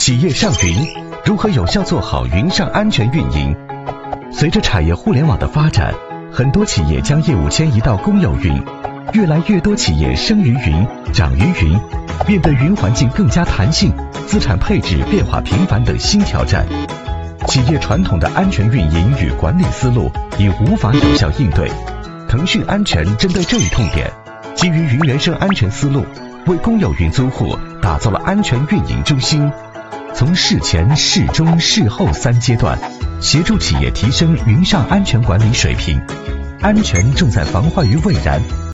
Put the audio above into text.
企业上云，如何有效做好云上安全运营？随着产业互联网的发展，很多企业将业务迁移到公有云，越来越多企业生于云，长于云。面对云环境更加弹性、资产配置变化频繁等新挑战，企业传统的安全运营与管理思路已无法有效应对。腾讯安全针对这一痛点，基于云原生安全思路，为公有云租户打造了安全运营中心，从事前、事中、事后3阶段，协助企业提升云上安全管理水平。安全重在防患于未然。